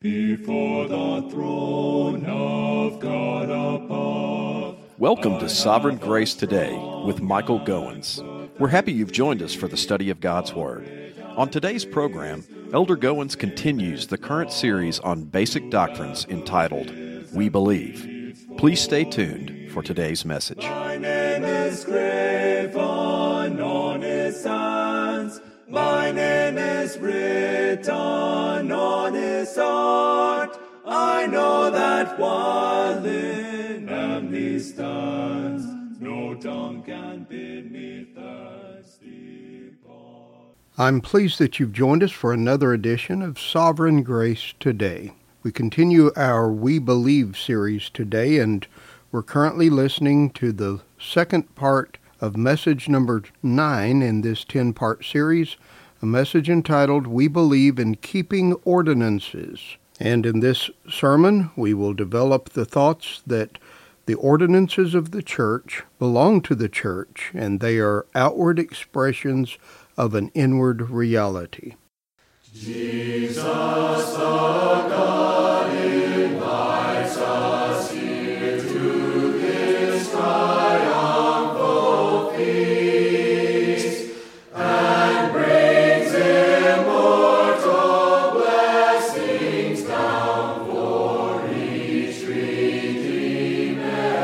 Before the throne of God above. Welcome to Sovereign Grace Today with Michael Goins. We're happy you've joined us for the study of God's Word. On today's program, Elder Goins continues the current series on basic doctrines entitled, We Believe. Please stay tuned for today's message. My name is graven on his hands. My name is written on his heart. I know that while in him he stands, no tongue can bid me thirsty. I'm pleased that you've joined us for another edition of Sovereign Grace Today. We continue our We Believe series today, and we're currently listening to the second part of message number 9 in this 10-part series, a message entitled, We Believe in Keeping Ordinances. And in this sermon, we will develop the thoughts that the ordinances of the church belong to the church, and they are outward expressions of an inward reality. Jesus the God invites us here to this triumphal feast, and brings immortal blessings down for each redeemed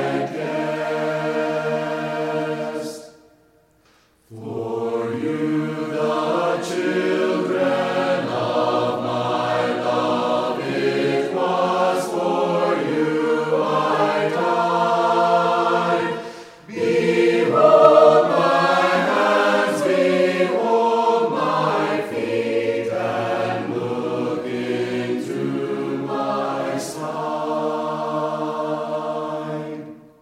guest. For you the children of my love, it was for you I died. Behold my hands, behold my feet, and look into my side.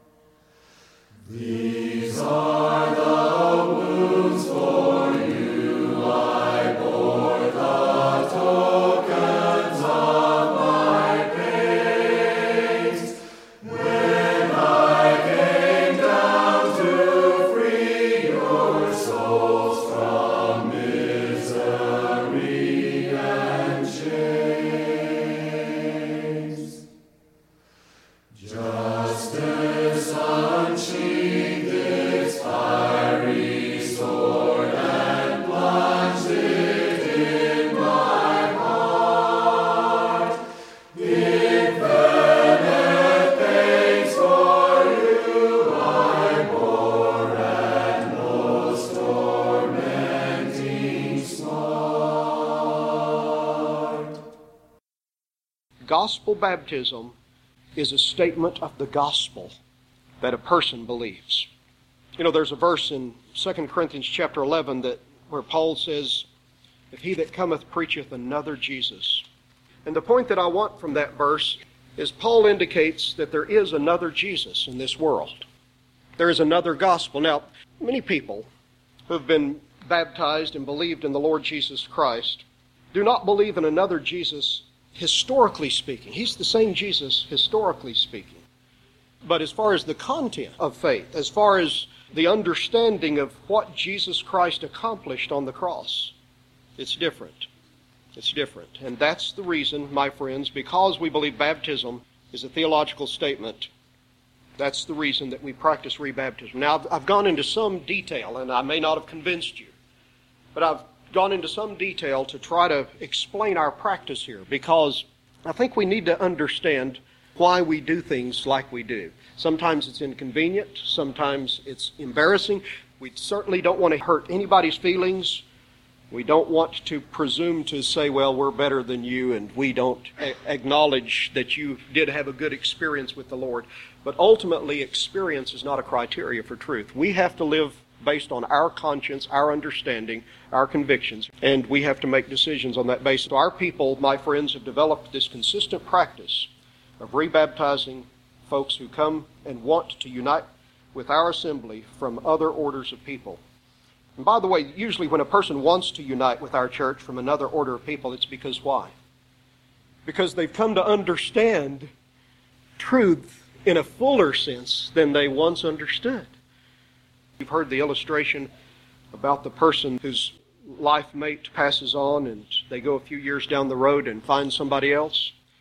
These are the wounds for you I bore, the tokens of my pains, when I came down to free your souls from misery and chains. Justice unsheathed its fiery sword and plunged it in my heart. Infinite pains for you I bore, and most tormenting smart. Gospel baptism is a statement of the gospel that a person believes. You know, there's a verse in 2 Corinthians chapter 11 where Paul says, if he that cometh preacheth another Jesus. And the point that I want from that verse is Paul indicates that there is another Jesus in this world. There is another gospel. Now, many people who have been baptized and believed in the Lord Jesus Christ do not believe in another Jesus historically speaking. He's the same Jesus historically speaking. But as far as the content of faith, as far as the understanding of what Jesus Christ accomplished on the cross, it's different. It's different. And that's the reason, my friends, because we believe baptism is a theological statement, that's the reason that we practice rebaptism. Now, I've gone into some detail, and I may not have convinced you, but I've gone into some detail to try to explain our practice here, because I think we need to understand why we do things like we do. Sometimes it's inconvenient, sometimes it's embarrassing. We certainly don't want to hurt anybody's feelings. We don't want to presume to say, well, we're better than you, and we don't acknowledge that you did have a good experience with the Lord. But ultimately, experience is not a criteria for truth. We have to live based on our conscience, our understanding, our convictions, and we have to make decisions on that basis. Our people, my friends, have developed this consistent practice of rebaptizing folks who come and want to unite with our assembly from other orders of people. And by the way, usually when a person wants to unite with our church from another order of people, it's because why? Because they've come to understand truth in a fuller sense than they once understood. You've heard the illustration about the person whose life mate passes on and they go a few years down the road and find somebody else.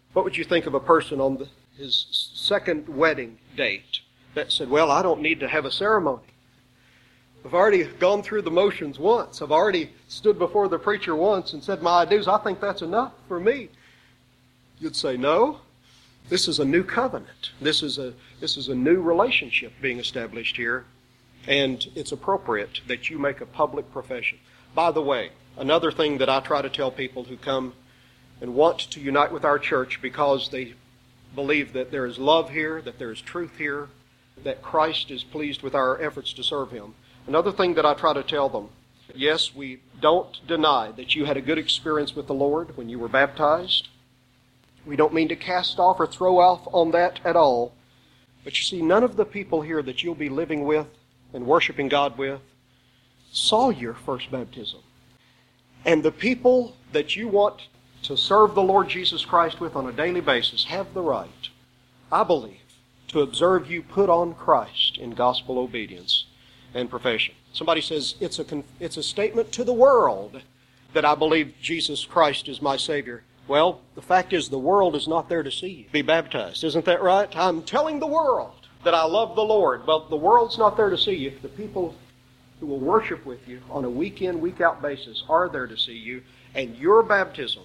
What would you think of a person on his second wedding date that said, well, I don't need to have a ceremony. I've already gone through the motions once. I've already stood before the preacher once and said my I do's. I think that's enough for me. You'd say, no. This is a new covenant. This is a new relationship being established here, and it's appropriate that you make a public profession. By the way, another thing that I try to tell people who come and want to unite with our church because they believe that there is love here, that there is truth here, that Christ is pleased with our efforts to serve Him. Another thing that I try to tell them, yes, we don't deny that you had a good experience with the Lord when you were baptized. We don't mean to cast off or throw off on that at all. But you see, none of the people here that you'll be living with and worshiping God with saw your first baptism. And the people that you want to serve the Lord Jesus Christ with on a daily basis have the right, I believe, to observe you put on Christ in gospel obedience and profession. Somebody says, it's a statement to the world that I believe Jesus Christ is my Savior. Well, the fact is the world is not there to see you be baptized. Isn't that right? I'm telling the world that I love the Lord. Well, the world's not there to see you. The people who will worship with you on a week-in, week-out basis are there to see you, and your baptism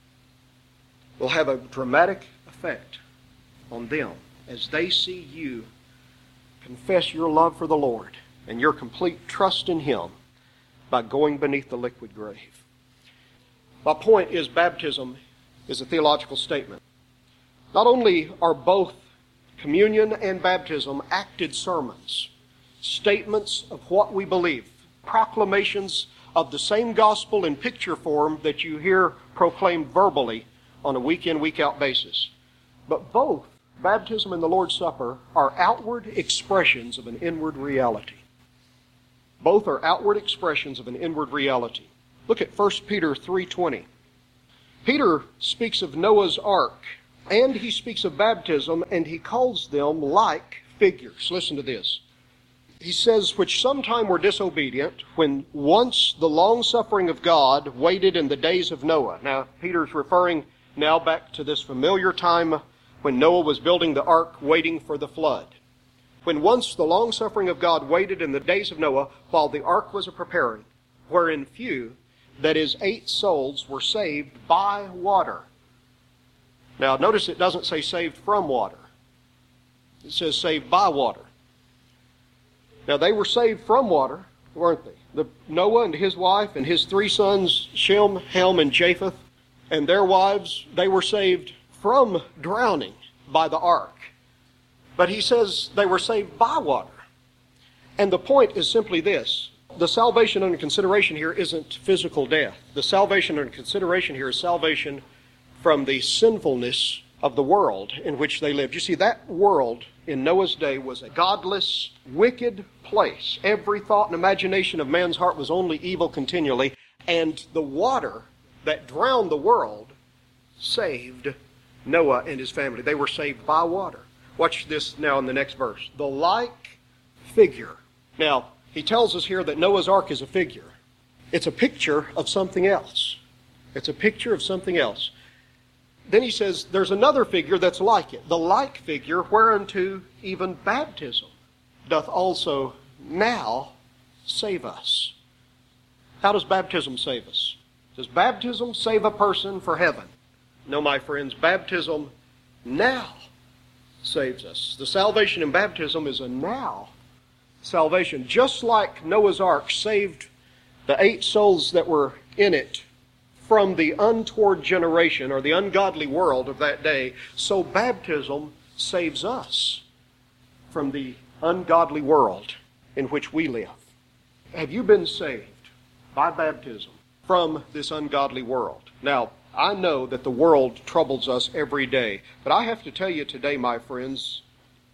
will have a dramatic effect on them as they see you confess your love for the Lord and your complete trust in Him by going beneath the liquid grave. My point is baptism is a theological statement. Not only are both communion and baptism acted sermons, statements of what we believe, proclamations of the same gospel in picture form that you hear proclaimed verbally on a week-in, week-out basis. But both baptism and the Lord's Supper are outward expressions of an inward reality. Both are outward expressions of an inward reality. Look at 1 Peter 3:20. Peter speaks of Noah's ark, and he speaks of baptism, and he calls them like figures. Listen to this. He says, which sometime were disobedient, when once the long-suffering of God waited in the days of Noah. Now, Peter's referring now back to this familiar time when Noah was building the ark, waiting for the flood. When once the long-suffering of God waited in the days of Noah, while the ark was a-preparing, wherein few, that is 8 souls, were saved by water. Now, notice it doesn't say saved from water. It says saved by water. Now, they were saved from water, weren't they? Noah and his wife and his 3 sons, Shem, Ham, and Japheth, and their wives, they were saved from drowning by the ark. But he says they were saved by water. And the point is simply this. The salvation under consideration here isn't physical death. The salvation under consideration here is salvation from the sinfulness of the world in which they lived. You see, that world in Noah's day was a godless, wicked place. Every thought and imagination of man's heart was only evil continually. And the water that drowned the world saved Noah and his family. They were saved by water. Watch this now in the next verse. The like figure. Now, he tells us here that Noah's ark is a figure. It's a picture of something else. It's a picture of something else. Then he says there's another figure that's like it. The like figure whereunto even baptism doth also now save us. How does baptism save us? Does baptism save a person for heaven? No, my friends, baptism now saves us. The salvation in baptism is a now salvation. Just like Noah's ark saved the 8 souls that were in it from the untoward generation or the ungodly world of that day, so baptism saves us from the ungodly world in which we live. Have you been saved by baptism from this ungodly world? Now, I know that the world troubles us every day, but I have to tell you today, my friends,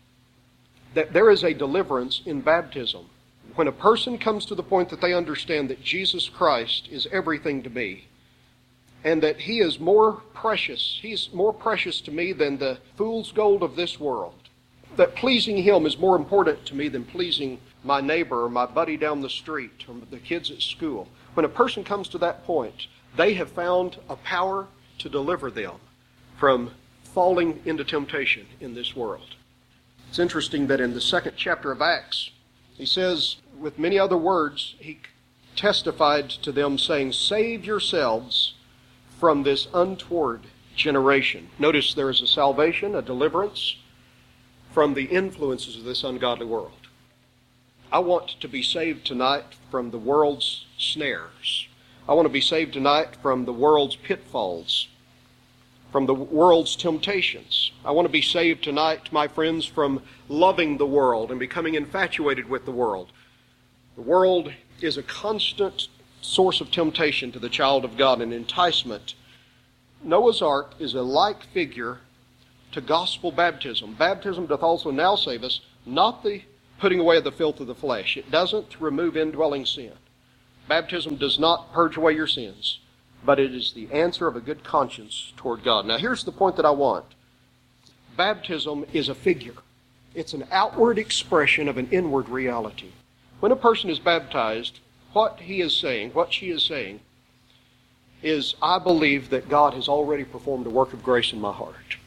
that there is a deliverance in baptism. When a person comes to the point that they understand that Jesus Christ is everything to me, and that He is more precious, He's more precious to me than the fool's gold of this world, that pleasing Him is more important to me than pleasing my neighbor or my buddy down the street or the kids at school. When a person comes to that point, they have found a power to deliver them from falling into temptation in this world. It's interesting that in the 2nd chapter of Acts, he says, with many other words, he testified to them saying, "Save yourselves from this untoward generation." Notice there is a salvation, a deliverance from the influences of this ungodly world. I want to be saved tonight from the world's snares. I want to be saved tonight from the world's pitfalls, from the world's temptations. I want to be saved tonight, my friends, from loving the world and becoming infatuated with the world. The world is a constant source of temptation to the child of God, an enticement. Noah's Ark is a like figure to gospel baptism. Baptism doth also now save us, not the putting away of the filth of the flesh. It doesn't remove indwelling sin. Baptism does not purge away your sins, but it is the answer of a good conscience toward God. Now here's the point that I want. Baptism is a figure. It's an outward expression of an inward reality. When a person is baptized, what he is saying, what she is saying, is, I believe that God has already performed a work of grace in my heart.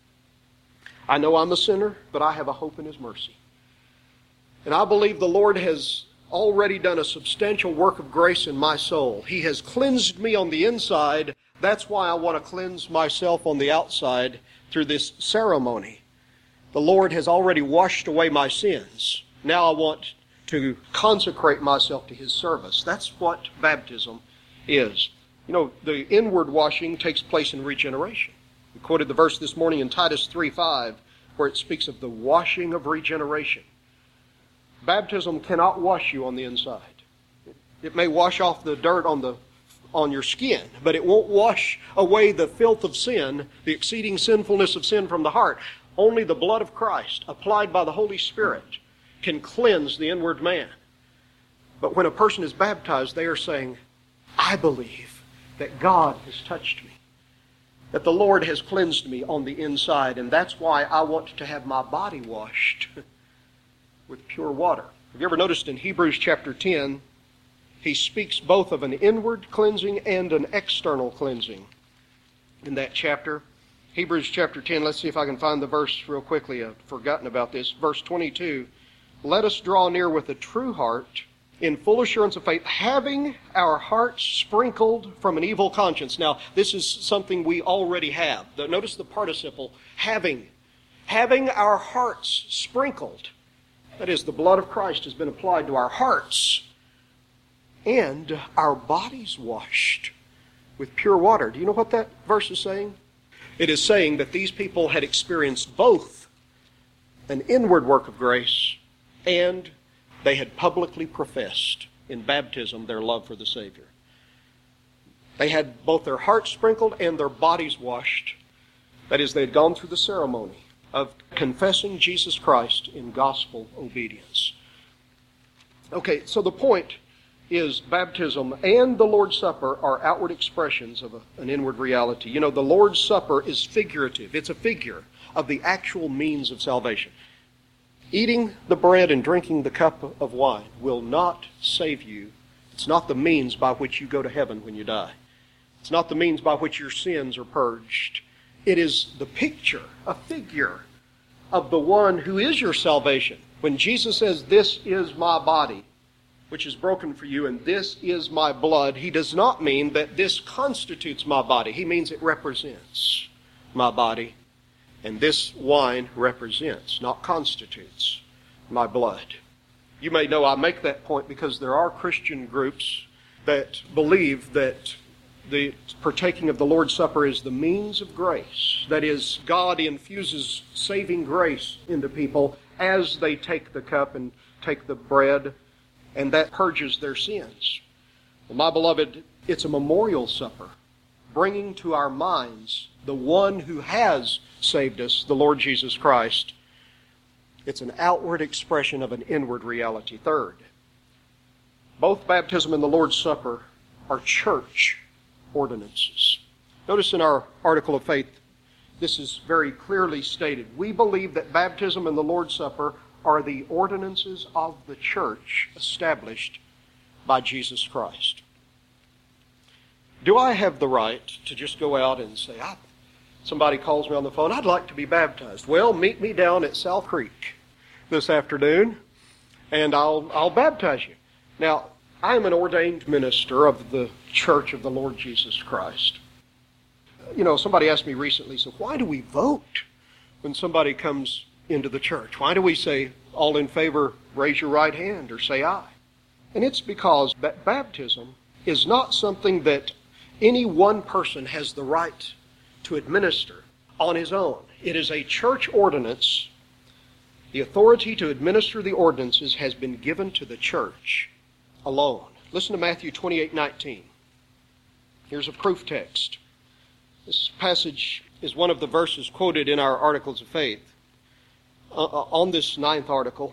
I know I'm a sinner, but I have a hope in His mercy. And I believe the Lord has already done a substantial work of grace in my soul. He has cleansed me on the inside. That's why I want to cleanse myself on the outside through this ceremony. The Lord has already washed away my sins. Now I want to consecrate myself to His service. That's what baptism is. You know, the inward washing takes place in regeneration. We quoted the verse this morning in Titus 3:5, where it speaks of the washing of regeneration. Baptism cannot wash you on the inside. It may wash off the dirt on your skin, but it won't wash away the filth of sin, the exceeding sinfulness of sin from the heart. Only the blood of Christ, applied by the Holy Spirit, can cleanse the inward man. But when a person is baptized, they are saying, I believe that God has touched me, that the Lord has cleansed me on the inside, and that's why I want to have my body washed with pure water. Have you ever noticed in Hebrews chapter 10, he speaks both of an inward cleansing and an external cleansing in that chapter. Hebrews chapter 10, let's see if I can find the verse real quickly. I've forgotten about this. Verse 22, let us draw near with a true heart in full assurance of faith, having our hearts sprinkled from an evil conscience. Now, this is something we already have. Notice the participle, having. Having our hearts sprinkled. That is, the blood of Christ has been applied to our hearts, and our bodies washed with pure water. Do you know what that verse is saying? It is saying that these people had experienced both an inward work of grace, and they had publicly professed in baptism their love for the Savior. They had both their hearts sprinkled and their bodies washed. That is, they had gone through the ceremony of confessing Jesus Christ in gospel obedience. Okay, so the point is baptism and the Lord's Supper are outward expressions of an inward reality. You know, the Lord's Supper is figurative. It's a figure of the actual means of salvation. Eating the bread and drinking the cup of wine will not save you. It's not the means by which you go to heaven when you die. It's not the means by which your sins are purged. It is the picture, a figure of the one who is your salvation. When Jesus says, this is my body, which is broken for you, and this is my blood, He does not mean that this constitutes my body. He means it represents my body. And this wine represents, not constitutes, my blood. You may know I make that point because there are Christian groups that believe that the partaking of the Lord's Supper is the means of grace. That is, God infuses saving grace into people as they take the cup and take the bread, and that purges their sins. Well, my beloved, it's a memorial supper, bringing to our minds the one who has saved us, the Lord Jesus Christ. It's an outward expression of an inward reality. Third, both baptism and the Lord's Supper are church ordinances. Notice in our article of faith, this is very clearly stated. We believe that baptism and the Lord's Supper are the ordinances of the church established by Jesus Christ. Do I have the right to just go out and say, Somebody calls me on the phone, "I'd like to be baptized." Well, meet me down at South Creek this afternoon, and I'll baptize you. Now, I'm an ordained minister of the Church of the Lord Jesus Christ. You know, somebody asked me recently, so why do we vote when somebody comes into the church? Why do we say, "All in favor, raise your right hand," or say aye? And it's because baptism is not something that any one person has the right to administer on his own. It is a church ordinance. The authority to administer the ordinances has been given to the church alone. Listen to Matthew 28:19. Here's a proof text. This passage is one of the verses quoted in our Articles of Faith. On this 9th article,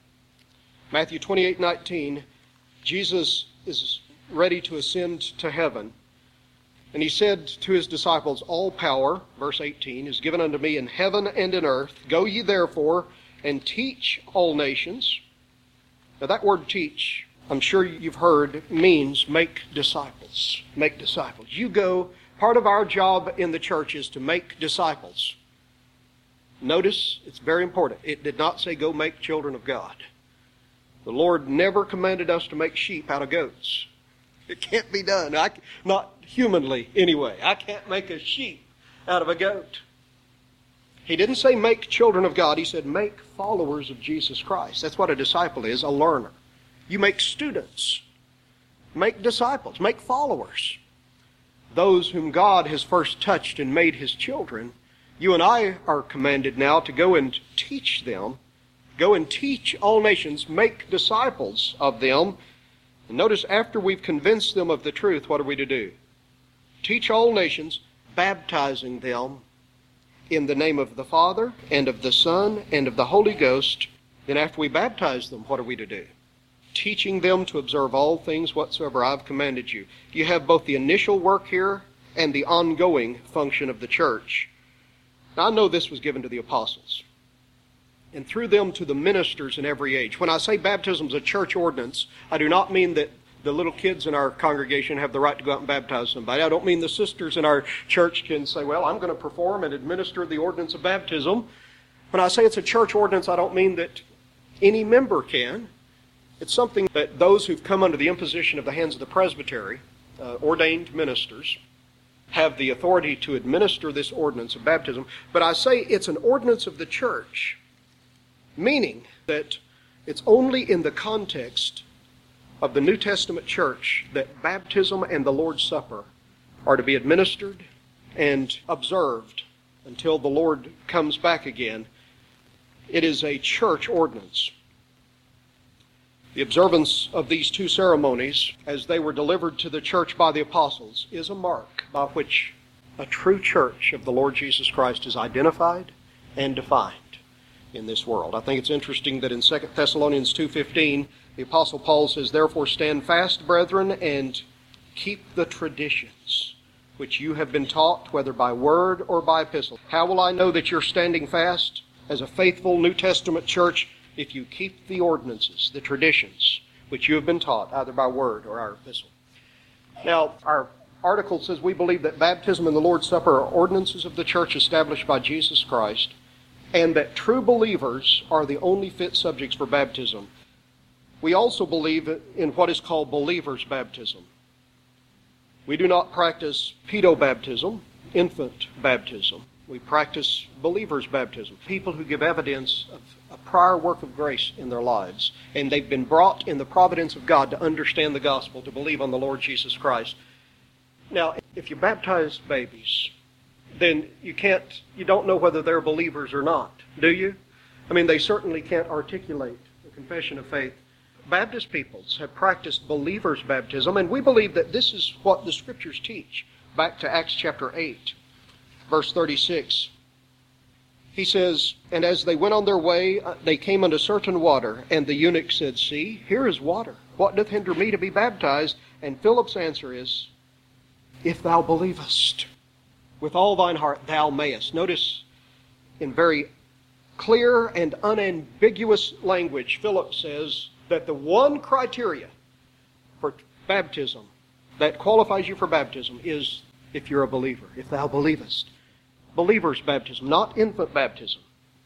Matthew 28:19, Jesus is ready to ascend to heaven. And he said to his disciples, "All power," verse 18, "is given unto me in heaven and in earth. Go ye therefore and teach all nations." Now that word teach, I'm sure you've heard, means make disciples. Make disciples. You go, part of our job in the church is to make disciples. Notice, it's very important. It did not say go make children of God. The Lord never commanded us to make sheep out of goats. It can't be done. Not humanly, anyway. I can't make a sheep out of a goat. He didn't say make children of God. He said make followers of Jesus Christ. That's what a disciple is, a learner. You make students. Make disciples. Make followers. Those whom God has first touched and made His children. You and I are commanded now to go and teach them. Go and teach all nations. Make disciples of them. And notice, after we've convinced them of the truth, what are we to do? Teach all nations, baptizing them in the name of the Father, and of the Son, and of the Holy Ghost. Then after we baptize them, what are we to do? Teaching them to observe all things whatsoever I've commanded you. You have both the initial work here and the ongoing function of the church. Now, I know this was given to the apostles, and through them to the ministers in every age. When I say baptism is a church ordinance, I do not mean that the little kids in our congregation have the right to go out and baptize somebody. I don't mean the sisters in our church can say, "Well, I'm going to perform and administer the ordinance of baptism." When I say it's a church ordinance, I don't mean that any member can. It's something that those who've come under the imposition of the hands of the presbytery, ordained ministers, have the authority to administer this ordinance of baptism. But I say it's an ordinance of the church, meaning that it's only in the context of the New Testament church that baptism and the Lord's Supper are to be administered and observed until the Lord comes back again. It is a church ordinance. The observance of these two ceremonies, as they were delivered to the church by the apostles, is a mark by which a true church of the Lord Jesus Christ is identified and defined in this world. I think it's interesting that in 2 Thessalonians 2:15, the Apostle Paul says, "Therefore stand fast, brethren, and keep the traditions which you have been taught, whether by word or by epistle." How will I know that you're standing fast as a faithful New Testament church? If you keep the ordinances, the traditions, which you have been taught, either by word or our epistle. Now, our article says we believe that baptism and the Lord's Supper are ordinances of the church established by Jesus Christ, and that true believers are the only fit subjects for baptism. We also believe in what is called believer's baptism. We do not practice pedobaptism, infant baptism. We practice believer's baptism, people who give evidence of a prior work of grace in their lives, and they've been brought in the providence of God to understand the gospel, to believe on the Lord Jesus Christ. Now, if you baptize babies, then you don't know whether they're believers or not, do you? I mean, they certainly can't articulate the confession of faith. Baptist peoples have practiced believer's baptism, and we believe that this is what the Scriptures teach. Back to Acts chapter 8. Verse 36, he says, "And as they went on their way, they came unto certain water, and the eunuch said, See, here is water. What doth hinder me to be baptized? And Philip's answer is, If thou believest with all thine heart, thou mayest." Notice, in very clear and unambiguous language, Philip says that the one criteria for baptism that qualifies you for baptism is if you're a believer, if thou believest. believer's baptism, not infant baptism.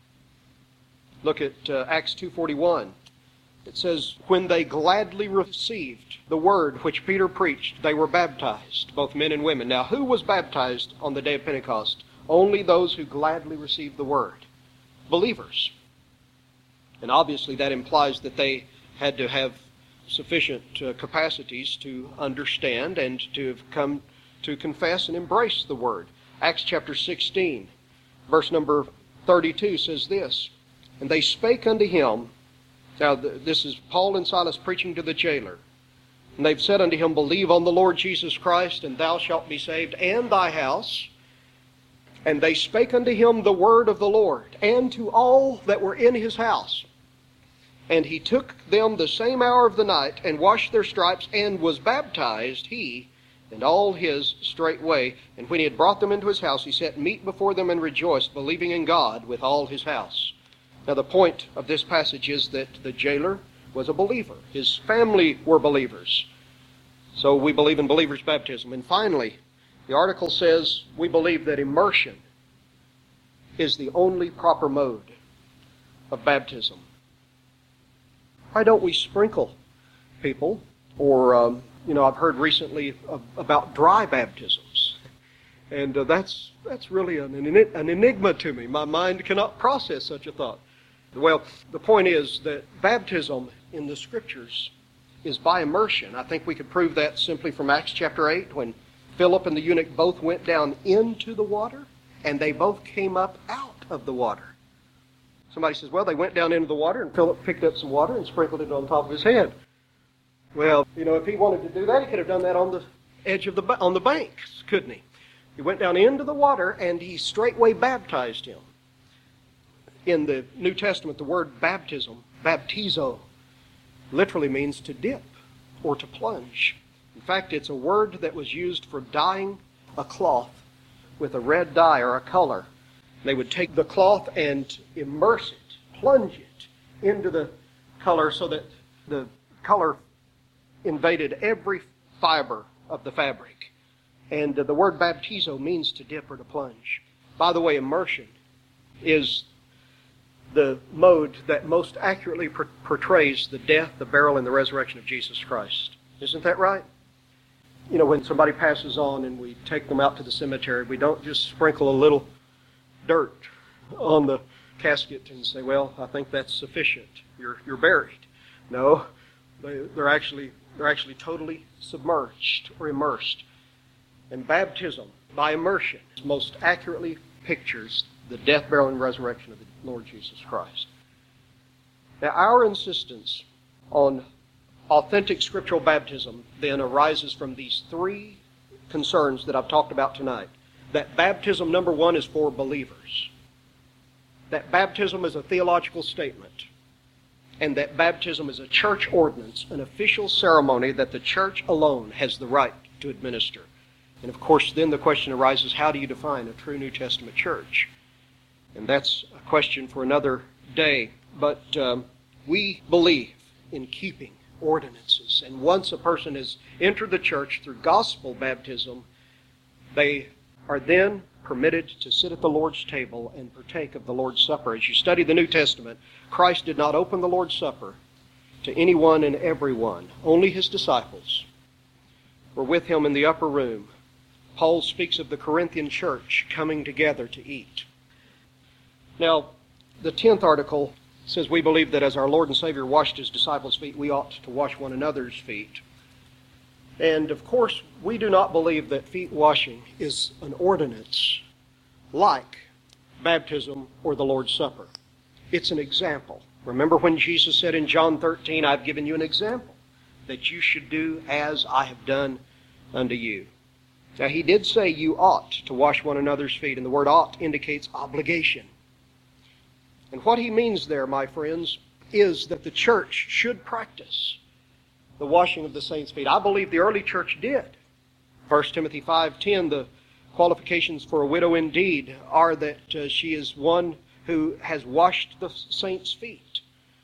Look at Acts 2:41. It says, when they gladly received the word which Peter preached, they were baptized, both men and women. Now, who was baptized on the day of Pentecost? Only those who gladly received the word. Believers. And obviously that implies that they had to have sufficient capacities to understand and to have come to confess and embrace the word. Acts chapter 16, verse number 32 says this, and they spake unto him. Now this is Paul and Silas preaching to the jailer. And they've said unto him, believe on the Lord Jesus Christ, and thou shalt be saved, and thy house. And they spake unto him the word of the Lord, and to all that were in his house. And he took them the same hour of the night, and washed their stripes, and was baptized, he and all his straightway. And when he had brought them into his house, he set meat before them, and rejoiced, believing in God with all his house. Now the point of this passage is that the jailer was a believer. His family were believers. So we believe in believer's baptism. And finally, the article says we believe that immersion is the only proper mode of baptism. Why don't we sprinkle people? Or, I've heard recently about dry baptisms. And that's really an enigma to me. My mind cannot process such a thought. Well, the point is that baptism in the Scriptures is by immersion. I think we could prove that simply from Acts chapter 8, when Philip and the eunuch both went down into the water, and they both came up out of the water. Somebody says, well, they went down into the water, and Philip picked up some water and sprinkled it on top of his head. Well, if he wanted to do that, he could have done that on the edge of on the banks, couldn't he? He went down into the water, and he straightway baptized him. In the New Testament, the word baptism, baptizo, literally means to dip or to plunge. In fact, it's a word that was used for dyeing a cloth with a red dye or a color. They would take the cloth and immerse it, plunge it into the color so that the color invaded every fiber of the fabric. And the word baptizo means to dip or to plunge. By the way, immersion is the mode that most accurately portrays the death, the burial, and the resurrection of Jesus Christ. Isn't that right? When somebody passes on and we take them out to the cemetery, we don't just sprinkle a little dirt on the casket and say, well, I think that's sufficient. You're buried. No, they're actually totally submerged or immersed. And baptism, by immersion, most accurately pictures the death, burial, and resurrection of the Lord Jesus Christ. Now, our insistence on authentic scriptural baptism then arises from these three concerns that I've talked about tonight. That baptism, number one, is for believers. That baptism is a theological statement. And that baptism is a church ordinance, an official ceremony that the church alone has the right to administer. And of course, then the question arises, how do you define a true New Testament church? And that's a question for another day. But we believe in keeping ordinances. And once a person has entered the church through gospel baptism, they are then permitted to sit at the Lord's table and partake of the Lord's Supper. As you study the New Testament, Christ did not open the Lord's Supper to anyone and everyone. Only His disciples were with Him in the upper room. Paul speaks of the Corinthian church coming together to eat. Now, the 10th article says we believe that as our Lord and Savior washed His disciples' feet, we ought to wash one another's feet. And of course, we do not believe that feet washing is an ordinance like baptism or the Lord's Supper. It's an example. Remember when Jesus said in John 13, I've given you an example that you should do as I have done unto you. Now, He did say you ought to wash one another's feet, and the word ought indicates obligation. And what He means there, my friends, is that the church should practice the washing of the saints' feet. I believe the early church did. 1 Timothy 5:10, the qualifications for a widow indeed are that she is one who has washed the saints' feet.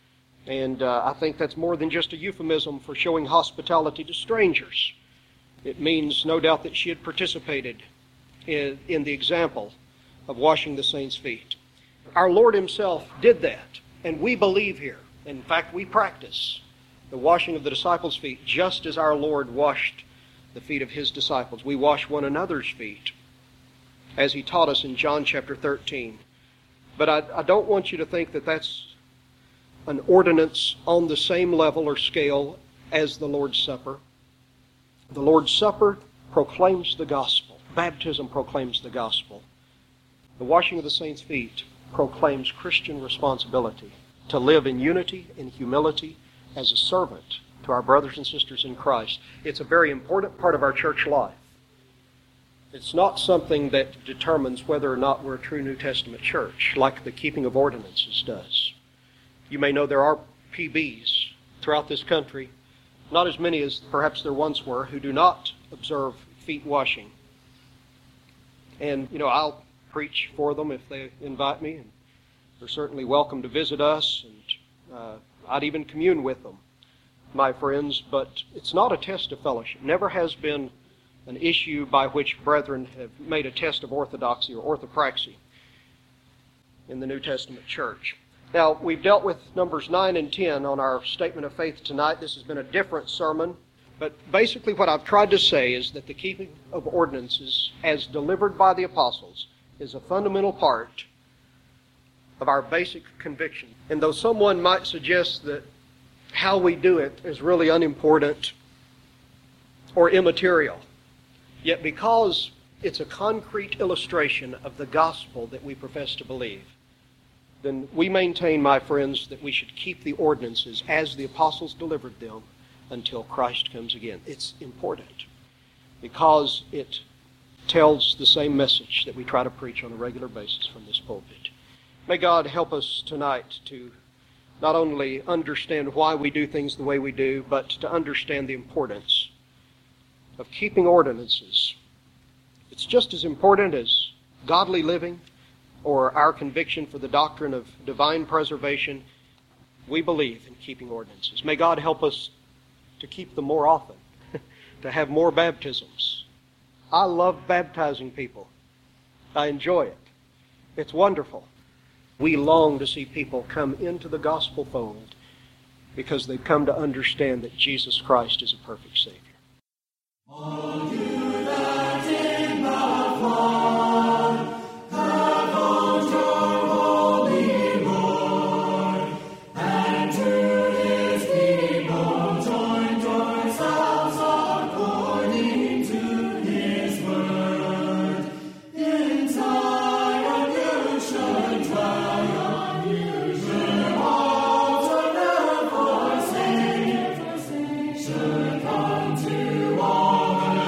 And I think that's more than just a euphemism for showing hospitality to strangers. It means, no doubt, that she had participated in the example of washing the saints' feet. Our Lord himself did that, and we believe here. In fact, we practice the washing of the disciples' feet just as our Lord washed the feet of his disciples. We wash one another's feet, as he taught us in John chapter 13. But I don't want you to think that that's an ordinance on the same level or scale as the Lord's Supper. The Lord's Supper proclaims the gospel. Baptism proclaims the gospel. The washing of the saints' feet proclaims Christian responsibility to live in unity and humility as a servant to our brothers and sisters in Christ. It's a very important part of our church life. It's not something that determines whether or not we're a true New Testament church, like the keeping of ordinances does. You may know there are PBs throughout this country, not as many as perhaps there once were, who do not observe feet washing. And, I'll preach for them if they invite me, and they're certainly welcome to visit us, and I'd even commune with them, my friends, but it's not a test of fellowship. Never has been an issue by which brethren have made a test of orthodoxy or orthopraxy in the New Testament church. Now, we've dealt with Numbers 9 and 10 on our Statement of Faith tonight. This has been a different sermon, but basically what I've tried to say is that the keeping of ordinances as delivered by the apostles is a fundamental part of our basic conviction. And though someone might suggest that how we do it is really unimportant or immaterial, yet because it's a concrete illustration of the gospel that we profess to believe, then we maintain, my friends, that we should keep the ordinances as the apostles delivered them until Christ comes again. It's important because it tells the same message that we try to preach on a regular basis from this pulpit. May God help us tonight to not only understand why we do things the way we do, but to understand the importance of keeping ordinances. It's just as important as godly living or our conviction for the doctrine of divine preservation. We believe in keeping ordinances. May God help us to keep them more often, to have more baptisms. I love baptizing people. I enjoy it. It's wonderful. We long to see people come into the gospel fold because they've come to understand that Jesus Christ is a perfect Savior. All you that in the flood have found your holy Lord, and to his people joined yourselves according to his word. In Zion you should dwell, your altar never forsake, should come to all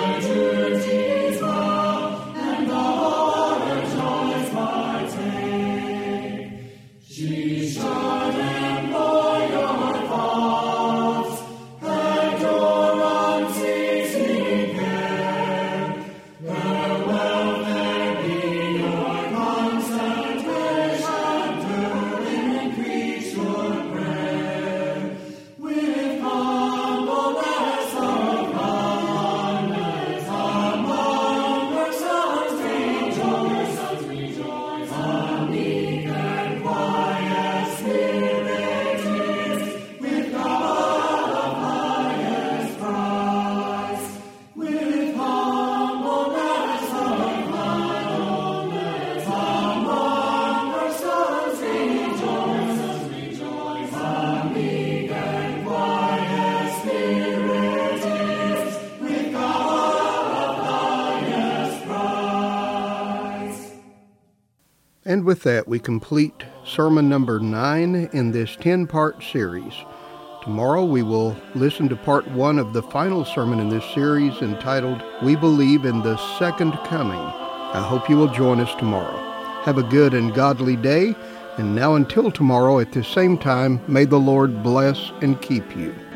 And with that, we complete sermon number 9 in this 10-part series. Tomorrow we will listen to part 1 of the final sermon in this series entitled, We Believe in the Second Coming. I hope you will join us tomorrow. Have a good and godly day, and now until tomorrow at the same time, may the Lord bless and keep you.